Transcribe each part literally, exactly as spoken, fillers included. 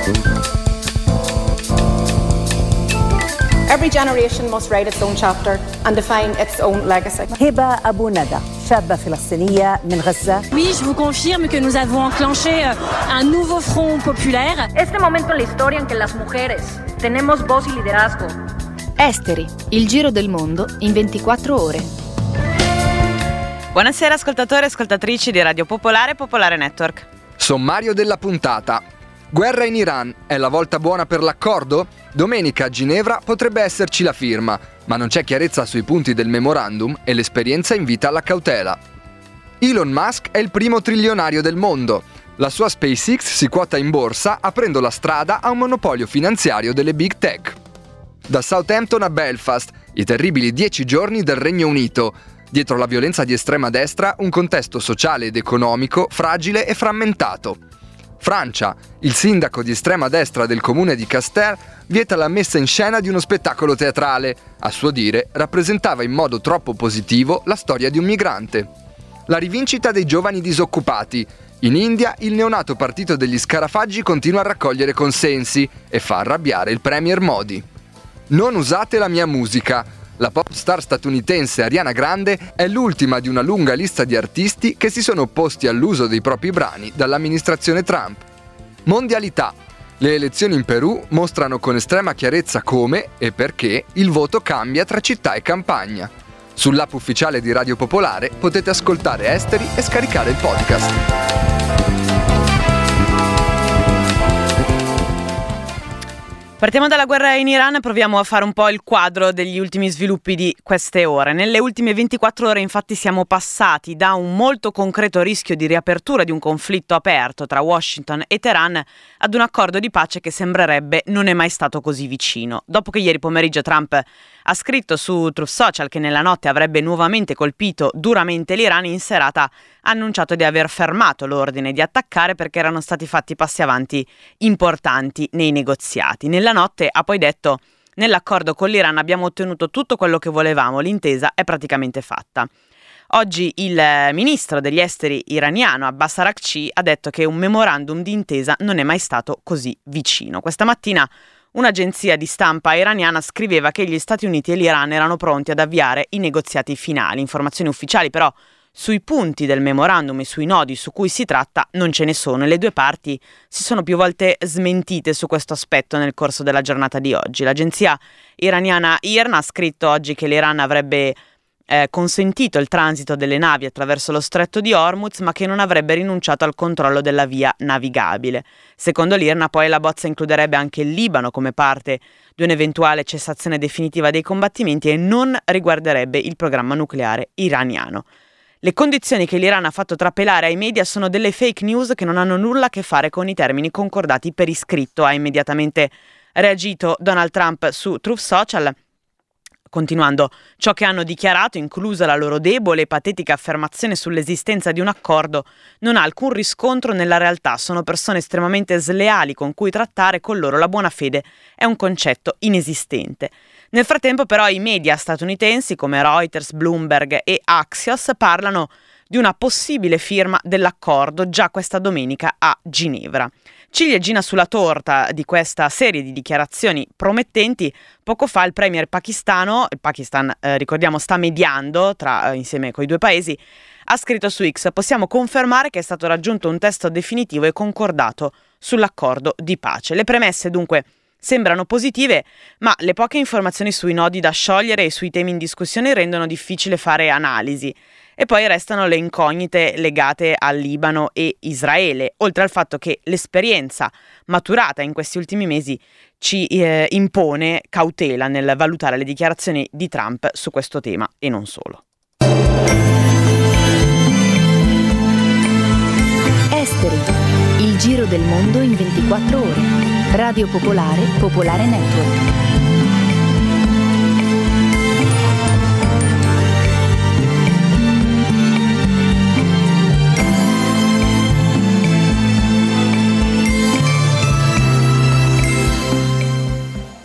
Every generation must write its own chapter and define its own legacy. هبة أبو ندى شابة فلسطينية من غزة. Oui, je vous confirme que nous avons enclenché un nouveau front populaire. Este momento en la historia en que las mujeres tenemos voz y liderazgo. Esteri, il giro del mondo in ventiquattro ore. Buonasera ascoltatori e ascoltatrici di Radio Popolare e Popolare Network. Sommario della puntata. Guerra in Iran, è la volta buona per l'accordo? Domenica a Ginevra potrebbe esserci la firma, ma non c'è chiarezza sui punti del memorandum e l'esperienza invita alla cautela. Elon Musk è il primo trilionario del mondo. La sua SpaceX si quota in borsa aprendo la strada a un monopolio finanziario delle big tech. Da Southampton a Belfast, i terribili dieci giorni del Regno Unito. Dietro la violenza di estrema destra, un contesto sociale ed economico fragile e frammentato. Francia, il sindaco di estrema destra del comune di Castres vieta la messa in scena di uno spettacolo teatrale. A suo dire, rappresentava in modo troppo positivo la storia di un migrante. La rivincita dei giovani disoccupati. In India, il neonato partito degli scarafaggi continua a raccogliere consensi e fa arrabbiare il premier Modi. Non usate la mia musica. La pop star statunitense Ariana Grande è l'ultima di una lunga lista di artisti che si sono opposti all'uso dei propri brani dall'amministrazione Trump. Mondialità. Le elezioni in Perù mostrano con estrema chiarezza come e perché il voto cambia tra città e campagna. Sull'app ufficiale di Radio Popolare potete ascoltare Esteri e scaricare il podcast. Partiamo dalla guerra in Iran e proviamo a fare un po' il quadro degli ultimi sviluppi di queste ore. Nelle ultime ventiquattro ore infatti siamo passati da un molto concreto rischio di riapertura di un conflitto aperto tra Washington e Teheran ad un accordo di pace che sembrerebbe non è mai stato così vicino. Dopo che ieri pomeriggio Trump ha scritto su Truth Social che nella notte avrebbe nuovamente colpito duramente l'Iran, in serata ha annunciato di aver fermato l'ordine di attaccare perché erano stati fatti passi avanti importanti nei negoziati. Nella notte ha poi detto: nell'accordo con l'Iran abbiamo ottenuto tutto quello che volevamo, l'intesa è praticamente fatta. Oggi il ministro degli esteri iraniano Abbas Araghchi ha detto che un memorandum di intesa non è mai stato così vicino. Questa mattina un'agenzia di stampa iraniana scriveva che gli Stati Uniti e l'Iran erano pronti ad avviare i negoziati finali. Informazioni ufficiali però sui punti del memorandum e sui nodi su cui si tratta non ce ne sono e le due parti si sono più volte smentite su questo aspetto nel corso della giornata di oggi. L'agenzia iraniana I R N ha scritto oggi che l'Iran avrebbe eh, consentito il transito delle navi attraverso lo stretto di Hormuz, ma che non avrebbe rinunciato al controllo della via navigabile. Secondo l'I R N poi la bozza includerebbe anche il Libano come parte di un'eventuale cessazione definitiva dei combattimenti e non riguarderebbe il programma nucleare iraniano. Le condizioni che l'Iran ha fatto trapelare ai media sono delle fake news che non hanno nulla a che fare con i termini concordati per iscritto, ha immediatamente reagito Donald Trump su Truth Social, continuando: ciò che hanno dichiarato, inclusa la loro debole e patetica affermazione sull'esistenza di un accordo, non ha alcun riscontro nella realtà, sono persone estremamente sleali con cui trattare, con loro la buona fede è un concetto inesistente. Nel frattempo però i media statunitensi come Reuters, Bloomberg e Axios parlano di una possibile firma dell'accordo già questa domenica a Ginevra. Ciliegina sulla torta di questa serie di dichiarazioni promettenti, poco fa il premier pakistano, il Pakistan eh, ricordiamo sta mediando tra, eh, insieme coi due paesi, ha scritto su X: possiamo confermare che è stato raggiunto un testo definitivo e concordato sull'accordo di pace. Le premesse dunque sembrano positive, ma le poche informazioni sui nodi da sciogliere e sui temi in discussione rendono difficile fare analisi. E poi restano le incognite legate al Libano e Israele, oltre al fatto che l'esperienza maturata in questi ultimi mesi ci eh, impone cautela nel valutare le dichiarazioni di Trump su questo tema e non solo. Esteri, il giro del mondo in ventiquattro ore. Radio Popolare, Popolare Network. E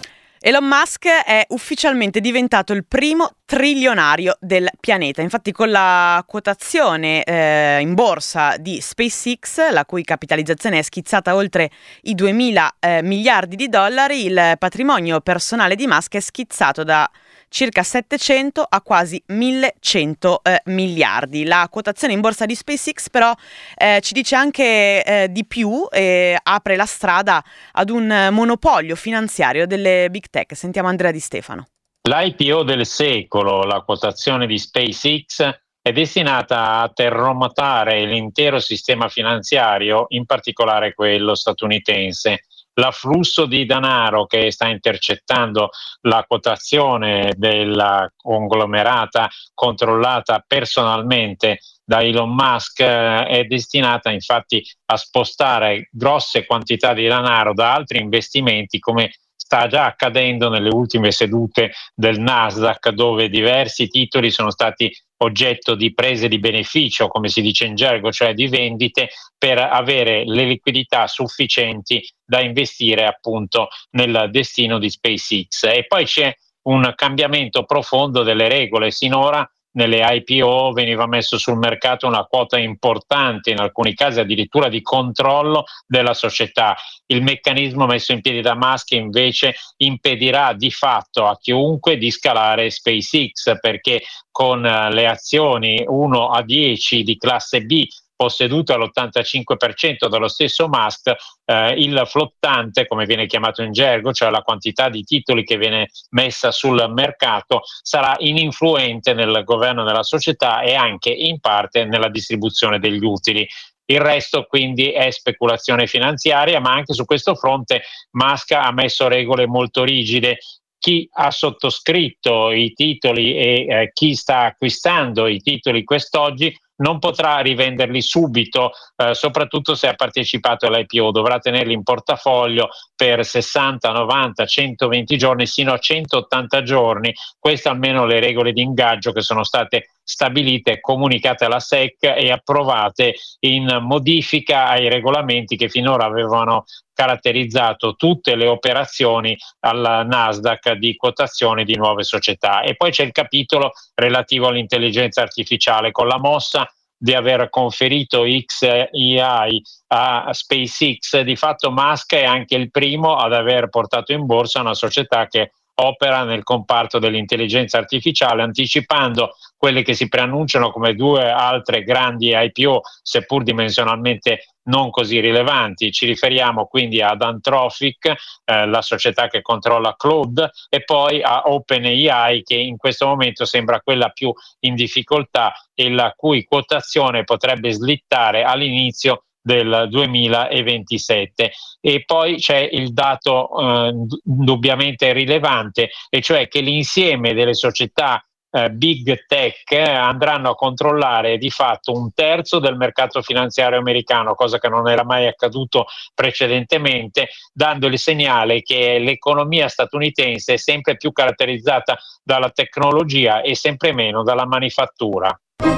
Elon Musk è ufficialmente diventato il primo trilionario del pianeta. Infatti, con la quotazione eh, in borsa di SpaceX, la cui capitalizzazione è schizzata oltre i duemila eh, miliardi di dollari, il patrimonio personale di Musk è schizzato da circa settecento a quasi millecento eh, miliardi. La quotazione in borsa di SpaceX però eh, ci dice anche eh, di più e apre la strada ad un monopolio finanziario delle big tech. Sentiamo Andrea Di Stefano. L'I P O del secolo, la quotazione di SpaceX, è destinata a terremontare l'intero sistema finanziario, in particolare quello statunitense. L'afflusso di denaro che sta intercettando la quotazione della conglomerata controllata personalmente da Elon Musk eh, è destinata infatti a spostare grosse quantità di denaro da altri investimenti, come sta già accadendo nelle ultime sedute del Nasdaq, dove diversi titoli sono stati oggetto di prese di beneficio, come si dice in gergo, cioè di vendite, per avere le liquidità sufficienti da investire appunto nel destino di SpaceX. E poi c'è un cambiamento profondo delle regole. Sinora nelle I P O veniva messo sul mercato una quota importante, in alcuni casi addirittura di controllo della società. Il meccanismo messo in piedi da Musk invece impedirà di fatto a chiunque di scalare SpaceX, perché con le azioni uno a dieci di classe B posseduto all'ottantacinque per cento dallo stesso Musk, eh, il flottante, come viene chiamato in gergo, cioè la quantità di titoli che viene messa sul mercato, sarà ininfluente nel governo della società e anche in parte nella distribuzione degli utili. Il resto quindi è speculazione finanziaria, ma anche su questo fronte Musk ha messo regole molto rigide. Chi ha sottoscritto i titoli e eh, chi sta acquistando i titoli quest'oggi non potrà rivenderli subito, eh, soprattutto se ha partecipato all'I P O, dovrà tenerli in portafoglio per sessanta, novanta, centoventi giorni, sino a centottanta giorni. Queste almeno le regole di ingaggio che sono state stabilite, comunicate alla S E C e approvate in modifica ai regolamenti che finora avevano caratterizzato tutte le operazioni al Nasdaq di quotazione di nuove società. E poi c'è il capitolo relativo all'intelligenza artificiale, con la mossa di aver conferito X A I a SpaceX. Di fatto Musk è anche il primo ad aver portato in borsa una società che opera nel comparto dell'intelligenza artificiale, anticipando quelle che si preannunciano come due altre grandi I P O, seppur dimensionalmente non così rilevanti. Ci riferiamo quindi ad Anthropic, eh, la società che controlla Claude, e poi a OpenAI, che in questo momento sembra quella più in difficoltà e la cui quotazione potrebbe slittare all'inizio del duemilaventisette. E poi c'è il dato eh, indubbiamente rilevante, e cioè che l'insieme delle società eh, big tech andranno a controllare di fatto un terzo del mercato finanziario americano, cosa che non era mai accaduto precedentemente, dando il segnale che l'economia statunitense è sempre più caratterizzata dalla tecnologia e sempre meno dalla manifattura.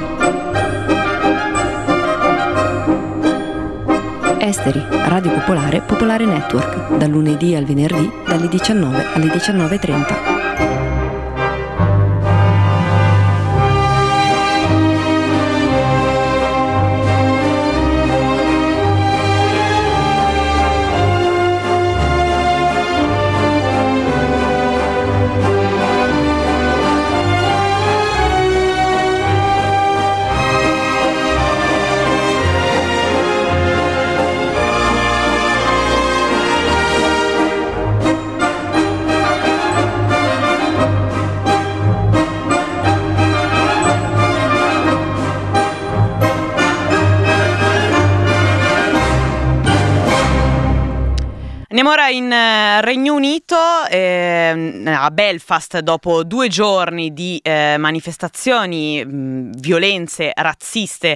Esteri, Radio Popolare, Popolare Network, dal lunedì al venerdì, dalle diciannove alle diciannove e trenta. Andiamo ora in eh, Regno Unito, eh, a Belfast, dopo due giorni di eh, manifestazioni, mh, violenze razziste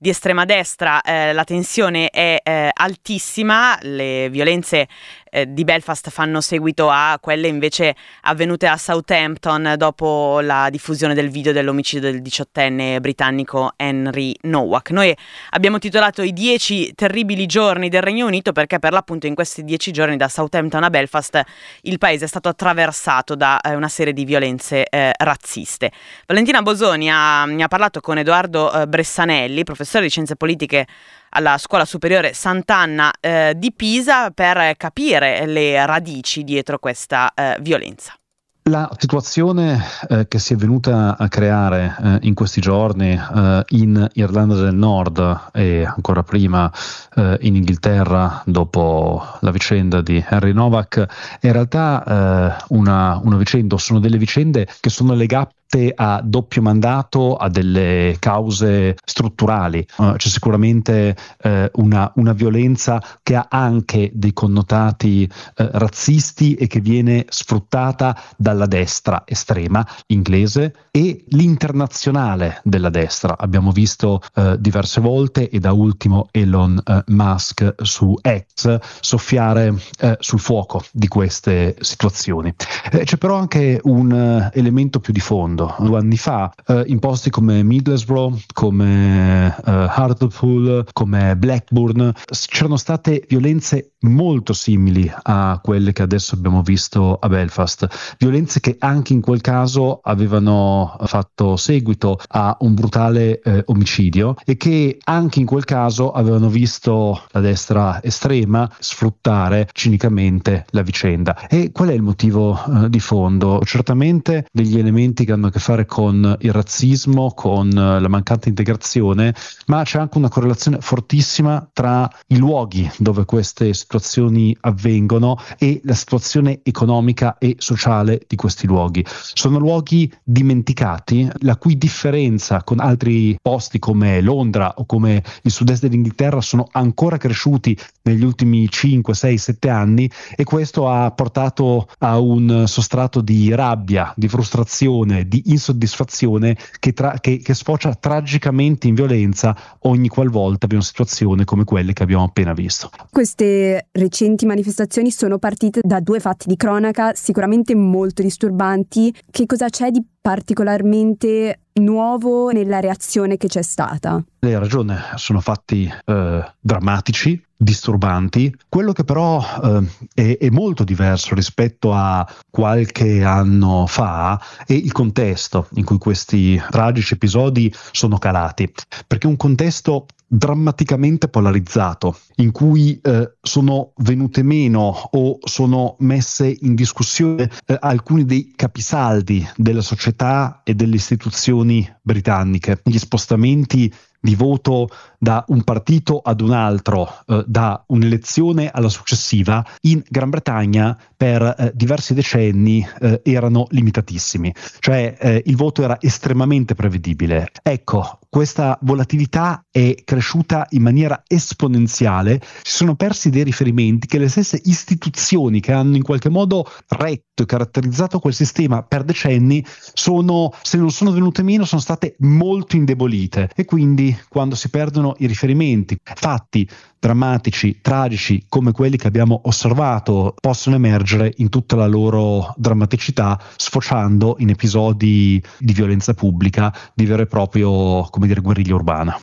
di estrema destra eh, la tensione è eh, altissima, le violenze eh, di Belfast fanno seguito a quelle invece avvenute a Southampton dopo la diffusione del video dell'omicidio del diciottenne britannico Henry Nowak. Noi abbiamo titolato i dieci terribili giorni del Regno Unito perché per l'appunto in questi dieci giorni da Southampton a Belfast il paese è stato attraversato da eh, una serie di violenze eh, razziste. Valentina Bosoni ha, ne ha parlato con Edoardo eh, Bressanelli, professore di scienze politiche alla Scuola Superiore Sant'Anna eh, di Pisa, per capire le radici dietro questa eh, violenza. La situazione eh, che si è venuta a creare eh, in questi giorni eh, in Irlanda del Nord e ancora prima eh, in Inghilterra dopo la vicenda di Henry Nowak è in realtà eh, una, una vicenda, sono delle vicende che sono legate a doppio mandato, a delle cause strutturali. Uh, c'è sicuramente uh, una, una violenza che ha anche dei connotati uh, razzisti e che viene sfruttata dalla destra estrema inglese e l'internazionale della destra. Abbiamo visto uh, diverse volte e da ultimo Elon uh, Musk su X soffiare uh, sul fuoco di queste situazioni. Eh, c'è però anche un uh, elemento più di fondo. Due anni fa eh, in posti come Middlesbrough, come eh, Hartlepool, come Blackburn c'erano state violenze molto simili a quelle che adesso abbiamo visto a Belfast, violenze che anche in quel caso avevano fatto seguito a un brutale eh, omicidio e che anche in quel caso avevano visto la destra estrema sfruttare cinicamente la vicenda. E qual è il motivo eh, di fondo? Certamente degli elementi che hanno a che fare con il razzismo, con la mancata integrazione, ma c'è anche una correlazione fortissima tra i luoghi dove queste situazioni avvengono e la situazione economica e sociale di questi luoghi. Sono luoghi dimenticati, la cui differenza con altri posti come Londra o come il sud-est dell'Inghilterra sono ancora cresciuti negli ultimi cinque, sei, sette anni e questo ha portato a un sostrato di rabbia, di frustrazione, di insoddisfazione che, tra- che, che sfocia tragicamente in violenza ogni qualvolta abbiamo situazioni come quelle che abbiamo appena visto. Queste recenti manifestazioni sono partite da due fatti di cronaca sicuramente molto disturbanti. Che cosa c'è di particolarmente nuovo nella reazione che c'è stata? Lei ha ragione, sono fatti eh, drammatici, disturbanti. Quello che però eh, è, è molto diverso rispetto a qualche anno fa è il contesto in cui questi tragici episodi sono calati, perché è un contesto drammaticamente polarizzato, in cui eh, sono venute meno o sono messe in discussione eh, alcuni dei capisaldi della società e delle istituzioni britanniche. Gli spostamenti di voto da un partito ad un altro, eh, da un'elezione alla successiva, in Gran Bretagna per eh, diversi decenni eh, erano limitatissimi, cioè eh, il voto era estremamente prevedibile. Ecco, questa volatilità è cresciuta in maniera esponenziale, si sono persi dei riferimenti che le stesse istituzioni che hanno in qualche modo retto e caratterizzato quel sistema per decenni sono, se non sono venute meno, sono state molto indebolite e quindi quando si perdono i riferimenti, fatti drammatici, tragici come quelli che abbiamo osservato possono emergere in tutta la loro drammaticità, sfociando in episodi di violenza pubblica, di vero e proprio, come dire, guerriglia urbana.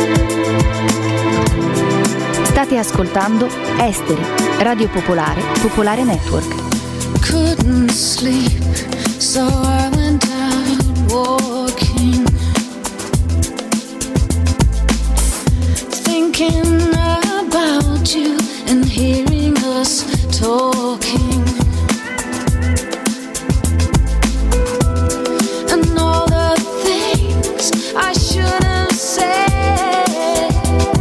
State ascoltando Esteri, Radio Popolare, Popolare Network. Couldn't sleep, so I went out walking, thinking about you and hearing us talking, and all the things I should have said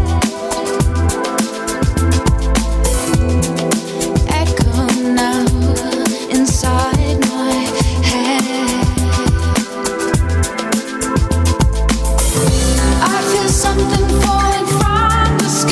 echo now inside my head. I feel something falling from the sky.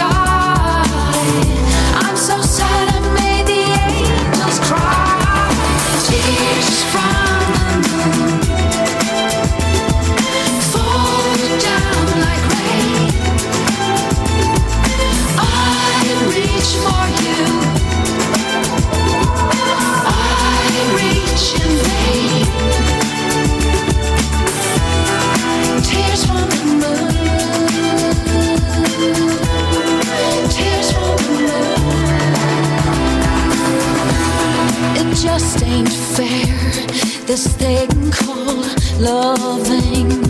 this thing called loving.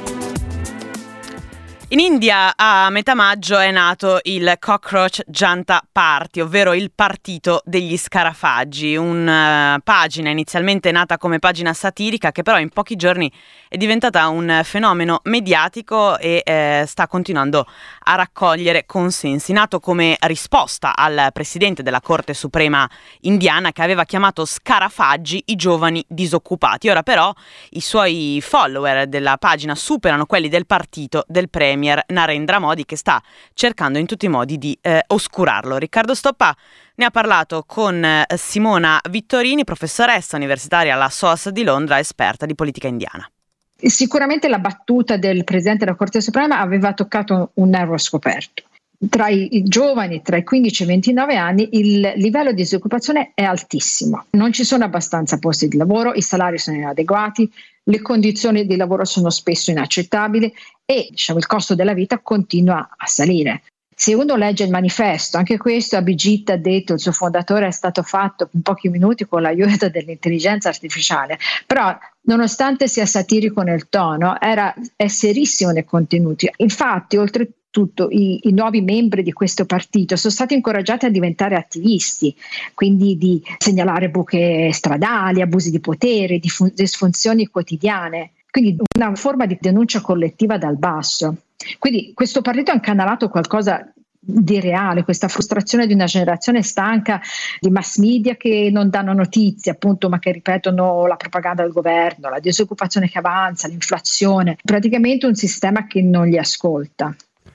In India a metà maggio è nato il Cockroach Janta Party, ovvero il partito degli scarafaggi, una pagina inizialmente nata come pagina satirica che però in pochi giorni è diventata un fenomeno mediatico e eh, sta continuando a raccogliere consensi. Nato come risposta al presidente della Corte Suprema indiana che aveva chiamato scarafaggi i giovani disoccupati. Ora però i suoi follower della pagina superano quelli del partito del premier Narendra Modi, che sta cercando in tutti i modi di eh, oscurarlo. Riccardo Stoppa ne ha parlato con eh, Simona Vittorini, professoressa universitaria alla S O A S di Londra, esperta di politica indiana. Sicuramente la battuta del Presidente della Corte Suprema aveva toccato un nervo scoperto. Tra i, i giovani, tra i quindici e i ventinove anni, il livello di disoccupazione è altissimo. Non ci sono abbastanza posti di lavoro, i salari sono inadeguati, le condizioni di lavoro sono spesso inaccettabili e diciamo, il costo della vita continua a salire. Se uno legge il manifesto, anche questo Abhijit ha detto, il suo fondatore, è stato fatto in pochi minuti con l'aiuto dell'intelligenza artificiale, però nonostante sia satirico nel tono, era, è serissimo nei contenuti. Infatti, oltre Tutto, i, i nuovi membri di questo partito sono stati incoraggiati a diventare attivisti, quindi di segnalare buche stradali, abusi di potere, dif- disfunzioni quotidiane, quindi una forma di denuncia collettiva dal basso. Quindi questo partito ha incanalato qualcosa di reale, questa frustrazione di una generazione stanca di mass media che non danno notizie, appunto, ma che ripetono la propaganda del governo, la disoccupazione che avanza, l'inflazione, praticamente un sistema che non li ascolta.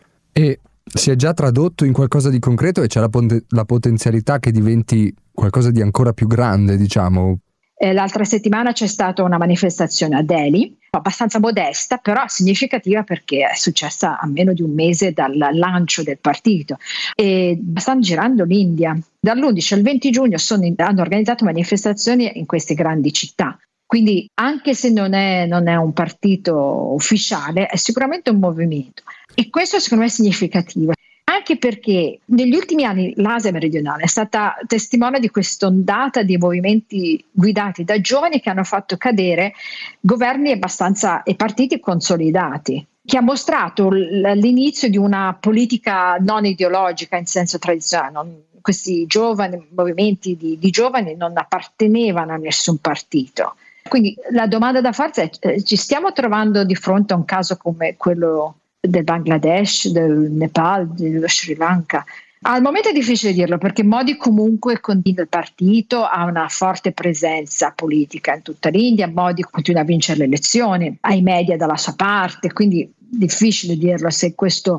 E si è già tradotto in qualcosa di concreto e c'è la, pot- la potenzialità che diventi qualcosa di ancora più grande, diciamo? Eh, l'altra settimana c'è stata una manifestazione a Delhi, abbastanza modesta, però significativa perché è successa a meno di un mese dal lancio del partito. E stanno girando l'India. Dall'undici al venti giugno sono, hanno organizzato manifestazioni in queste grandi città. Quindi anche se non è, non è un partito ufficiale, è sicuramente un movimento. E questo secondo me è significativo, anche perché negli ultimi anni l'Asia meridionale è stata testimone di quest'ondata di movimenti guidati da giovani che hanno fatto cadere governi abbastanza e partiti consolidati, che ha mostrato l'inizio di una politica non ideologica in senso tradizionale. Non, questi giovani movimenti di, di giovani non appartenevano a nessun partito. Quindi la domanda da farsi è: eh, ci stiamo trovando di fronte a un caso come quello del Bangladesh, del Nepal, dello Sri Lanka? Al momento è difficile dirlo perché Modi comunque continua il partito, ha una forte presenza politica in tutta l'India, Modi continua a vincere le elezioni, ha i media dalla sua parte, quindi difficile dirlo se questo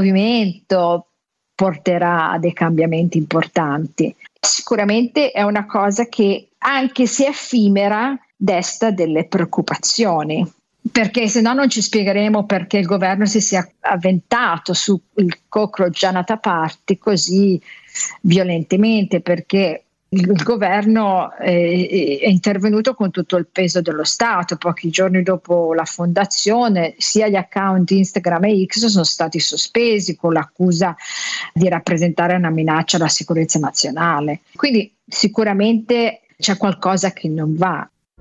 movimento porterà a dei cambiamenti importanti. Sicuramente è una cosa che, anche se effimera, desta delle preoccupazioni, perché se no non ci spiegheremo perché il governo si sia avventato sul Cockroach Janta Party così violentemente, perché il, il governo è, è intervenuto con tutto il peso dello Stato. Pochi giorni dopo la fondazione, sia gli account Instagram e X sono stati sospesi con l'accusa di rappresentare una minaccia alla sicurezza nazionale. Quindi sicuramente c'è qualcosa che non va.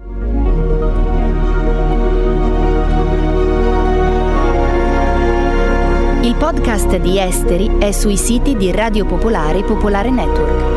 Il podcast di Esteri è sui siti di Radio Popolare e Popolare Network.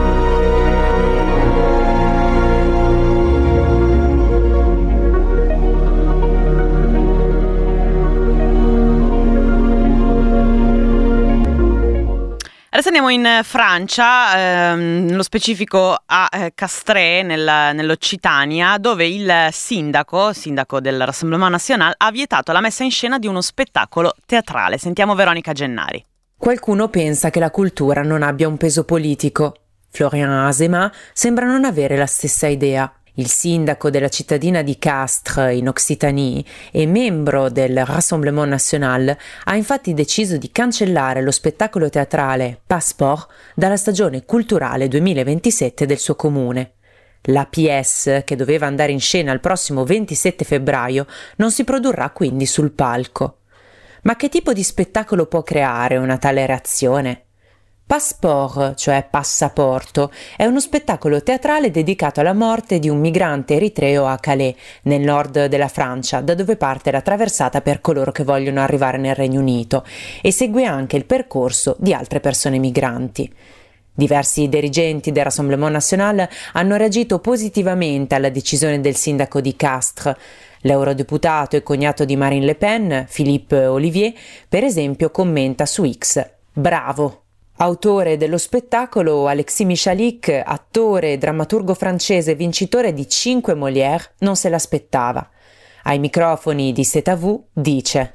Adesso andiamo in Francia, ehm, nello specifico a eh, Castres, nel, nell'Occitania, dove il sindaco, sindaco del Rassemblement National, ha vietato la messa in scena di uno spettacolo teatrale. Sentiamo Veronica Gennari. Qualcuno pensa che la cultura non abbia un peso politico. Florian Azema sembra non avere la stessa idea. Il sindaco della cittadina di Castres, in Occitanie, e membro del Rassemblement National, ha infatti deciso di cancellare lo spettacolo teatrale Passeport dalla stagione culturale duemilaventisette del suo comune. La pièce, che doveva andare in scena il prossimo ventisette febbraio, non si produrrà quindi sul palco. Ma che tipo di spettacolo può creare una tale reazione? Passeport, cioè passaporto, è uno spettacolo teatrale dedicato alla morte di un migrante eritreo a Calais, nel nord della Francia, da dove parte la traversata per coloro che vogliono arrivare nel Regno Unito, e segue anche il percorso di altre persone migranti. Diversi dirigenti del Rassemblement National hanno reagito positivamente alla decisione del sindaco di Castres. L'eurodeputato e cognato di Marine Le Pen, Philippe Ollivier, per esempio, commenta su X: "Bravo". Autore dello spettacolo, Alexis Michalik, attore e drammaturgo francese vincitore di cinque Molière, non se l'aspettava. Ai microfoni di C'est à vous dice: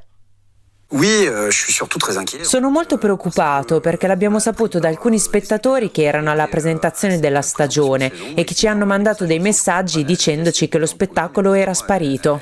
"Sono molto preoccupato perché l'abbiamo saputo da alcuni spettatori che erano alla presentazione della stagione e che ci hanno mandato dei messaggi dicendoci che lo spettacolo era sparito.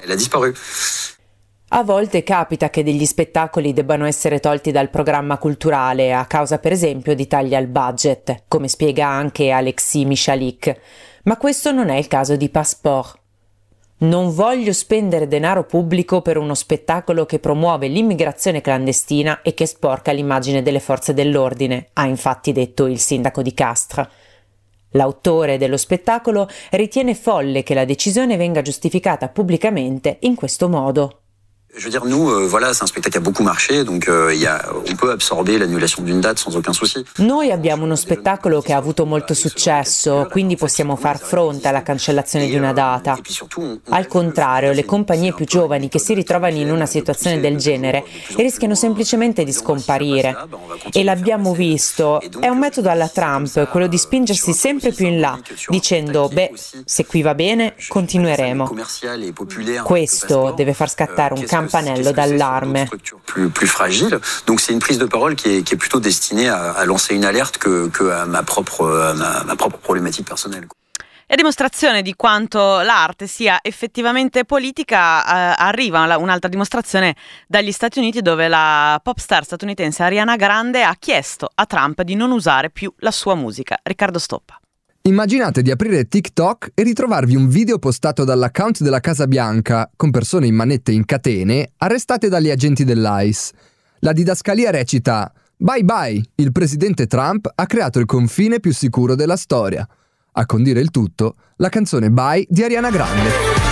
A volte capita che degli spettacoli debbano essere tolti dal programma culturale a causa, per esempio, di tagli al budget, come spiega anche Alexis Michalik, ma questo non è il caso di Passeport. Non voglio spendere denaro pubblico per uno spettacolo che promuove l'immigrazione clandestina e che sporca l'immagine delle forze dell'ordine", ha infatti detto il sindaco di Castres. L'autore dello spettacolo ritiene folle che la decisione venga giustificata pubblicamente in questo modo. Je veux dire, nous, euh, voilà, c'est un spectacle qui a beaucoup marché, donc euh, y a, on peut absorber l'annulation d'une date sans aucun souci. Noi abbiamo uno spettacolo che ha avuto molto successo, quindi possiamo far fronte alla cancellazione di una data. Al contrario, le compagnie più giovani che si ritrovano in una situazione del genere rischiano semplicemente di scomparire. E l'abbiamo visto, è un metodo alla Trump, quello di spingersi sempre più in là, dicendo, beh, se qui va bene, continueremo. Questo deve far scattare un campanello campanello d'allarme. Plus, plus fragile. Donc c'est une prise de parole qui est, qui est plutôt destinée à, à lancer une alerte que, que à ma propre, à ma, ma propre problématique personnelle. E dimostrazione di quanto l'arte sia effettivamente politica, eh, arriva un'altra dimostrazione dagli Stati Uniti, dove la pop star statunitense Ariana Grande ha chiesto a Trump di non usare più la sua musica. Riccardo Stoppa. Immaginate di aprire TikTok e ritrovarvi un video postato dall'account della Casa Bianca con persone in manette in catene arrestate dagli agenti dell'I C E. La didascalia recita: "Bye bye, il presidente Trump ha creato il confine più sicuro della storia". A condire il tutto, la canzone Bye di Ariana Grande.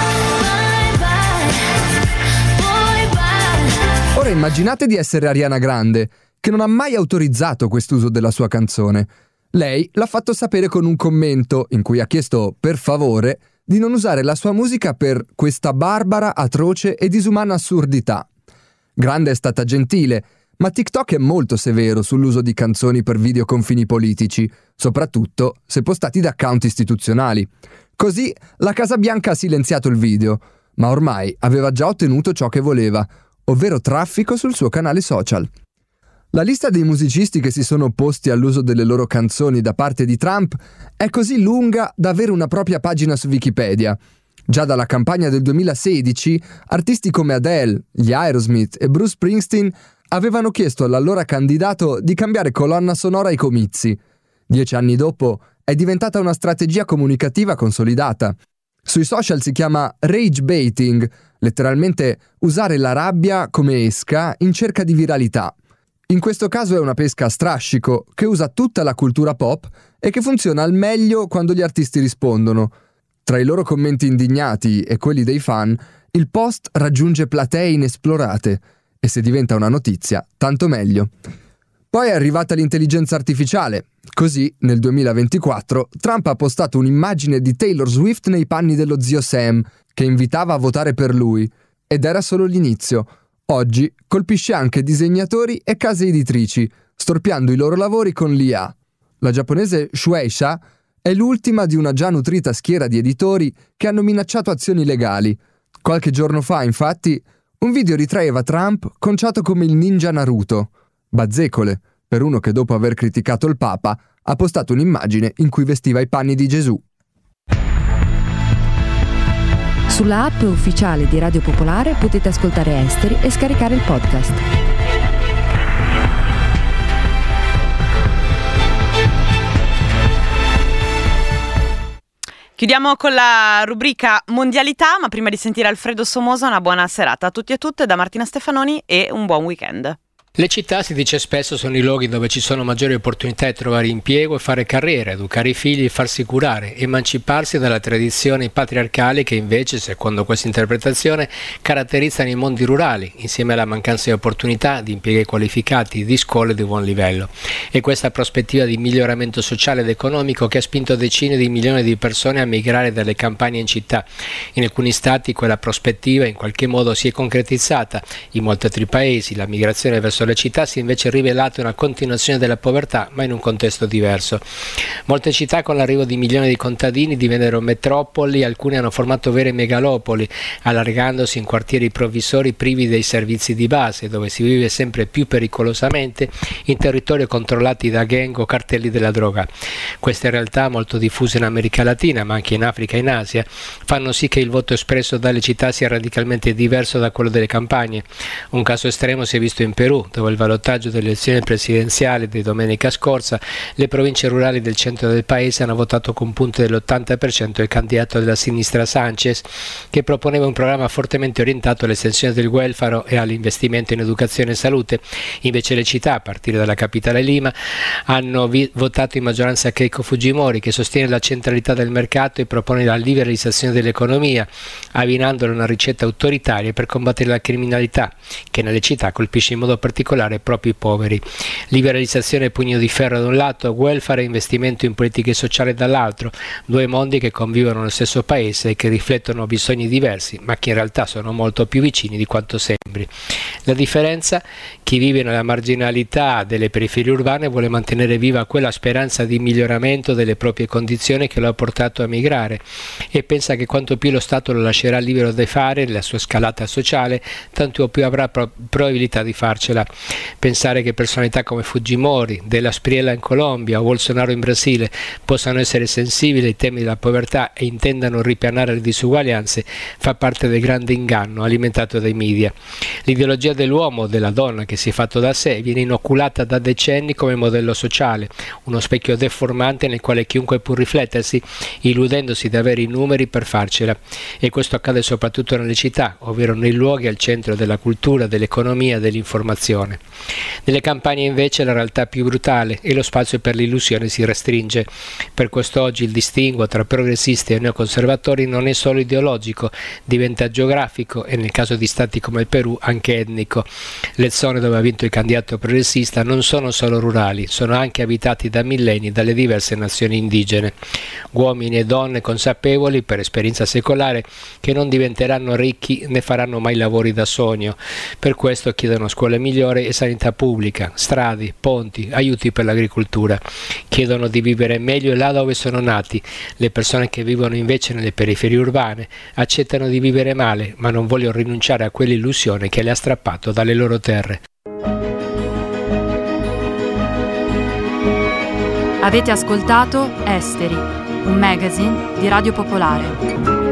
Ora immaginate di essere Ariana Grande, che non ha mai autorizzato quest'uso della sua canzone. Lei l'ha fatto sapere con un commento in cui ha chiesto, per favore, di non usare la sua musica per questa barbara, atroce e disumana assurdità. Grande è stata gentile, ma TikTok è molto severo sull'uso di canzoni per video con fini politici, soprattutto se postati da account istituzionali. Così la Casa Bianca ha silenziato il video, ma ormai aveva già ottenuto ciò che voleva, ovvero traffico sul suo canale social. La lista dei musicisti che si sono opposti all'uso delle loro canzoni da parte di Trump è così lunga da avere una propria pagina su Wikipedia. Già dalla campagna del duemilasedici, artisti come Adele, gli Aerosmith e Bruce Springsteen avevano chiesto all'allora candidato di cambiare colonna sonora ai comizi. Dieci anni dopo è diventata una strategia comunicativa consolidata. Sui social si chiama rage baiting, letteralmente usare la rabbia come esca in cerca di viralità. In questo caso è una pesca a strascico che usa tutta la cultura pop e che funziona al meglio quando gli artisti rispondono. Tra i loro commenti indignati e quelli dei fan, il post raggiunge platee inesplorate e se diventa una notizia, tanto meglio. Poi è arrivata l'intelligenza artificiale. Così, nel duemilaventiquattro, Trump ha postato un'immagine di Taylor Swift nei panni dello zio Sam, che invitava a votare per lui. Ed era solo l'inizio. Oggi colpisce anche disegnatori e case editrici, storpiando i loro lavori con l'I A. La giapponese Shueisha è l'ultima di una già nutrita schiera di editori che hanno minacciato azioni legali. Qualche giorno fa, infatti, un video ritraeva Trump conciato come il ninja Naruto. Bazzecole, per uno che dopo aver criticato il Papa ha postato un'immagine in cui vestiva i panni di Gesù. Sulla app ufficiale di Radio Popolare potete ascoltare Esteri e scaricare il podcast. Chiudiamo con la rubrica Mondialità, ma prima di sentire Alfredo Somoza una buona serata a tutti e a tutte da Martina Stefanoni e un buon weekend. Le città, si dice spesso, sono i luoghi dove ci sono maggiori opportunità di trovare impiego e fare carriera, educare i figli e farsi curare, emanciparsi dalle tradizioni patriarcali che invece, secondo questa interpretazione, caratterizzano i mondi rurali, insieme alla mancanza di opportunità, di impieghi qualificati, di scuole di buon livello. E questa prospettiva di miglioramento sociale ed economico che ha spinto decine di milioni di persone a migrare dalle campagne in città. In alcuni stati quella prospettiva in qualche modo si è concretizzata, in molti altri paesi la migrazione verso le città si è invece rivelata una continuazione della povertà, ma in un contesto diverso. Molte città con l'arrivo di milioni di contadini divennero metropoli, alcune hanno formato vere megalopoli, allargandosi in quartieri provvisori privi dei servizi di base, dove si vive sempre più pericolosamente in territori controllati da gang o cartelli della droga. Queste realtà, molto diffuse in America Latina, ma anche in Africa e in Asia, fanno sì che il voto espresso dalle città sia radicalmente diverso da quello delle campagne. Un caso estremo si è visto in Perù, dove il ballottaggio delle elezioni presidenziali di domenica scorsa, le province rurali del centro del paese hanno votato con punte dell'ottanta per cento il candidato della sinistra Sanchez, che proponeva un programma fortemente orientato all'estensione del welfare e all'investimento in educazione e salute. Invece le città, a partire dalla capitale Lima, hanno vi- votato in maggioranza Keiko Fujimori, che sostiene la centralità del mercato e propone la liberalizzazione dell'economia, abbinandola a una ricetta autoritaria per combattere la criminalità, che nelle città colpisce in modo particolare proprio i poveri. Liberalizzazione e pugno di ferro da un lato, welfare e investimento in politiche sociali dall'altro, due mondi che convivono nello stesso paese e che riflettono bisogni diversi, ma che in realtà sono molto più vicini di quanto sembri. La differenza? Chi vive nella marginalità delle periferie urbane vuole mantenere viva quella speranza di miglioramento delle proprie condizioni che lo ha portato a migrare e pensa che quanto più lo Stato lo lascerà libero di fare la sua scalata sociale, tanto più avrà pro- probabilità di farcela. Pensare che personalità come Fujimori, Della Spriella in Colombia o Bolsonaro in Brasile possano essere sensibili ai temi della povertà e intendano ripianare le disuguaglianze fa parte del grande inganno alimentato dai media. L'ideologia dell'uomo o della donna che si è fatto da sé viene inoculata da decenni come modello sociale, uno specchio deformante nel quale chiunque può riflettersi, illudendosi di avere i numeri per farcela. E questo accade soprattutto nelle città, ovvero nei luoghi al centro della cultura, dell'economia, dell'informazione. Nelle campagne invece la realtà è più brutale e lo spazio per l'illusione si restringe. Per questo oggi il distinguo tra progressisti e neoconservatori non è solo ideologico, diventa geografico e nel caso di stati come il Perù anche etnico. Le zone dove ha vinto il candidato progressista non sono solo rurali, sono anche abitati da millenni dalle diverse nazioni indigene. Uomini e donne consapevoli, per esperienza secolare, che non diventeranno ricchi né faranno mai lavori da sogno. Per questo chiedono scuole migliori e sanità pubblica, strade, ponti, aiuti per l'agricoltura. Chiedono di vivere meglio là dove sono nati. Le persone che vivono invece nelle periferie urbane accettano di vivere male, ma non vogliono rinunciare a quell'illusione che le ha strappato dalle loro terre. Avete ascoltato Esteri, un magazine di Radio Popolare.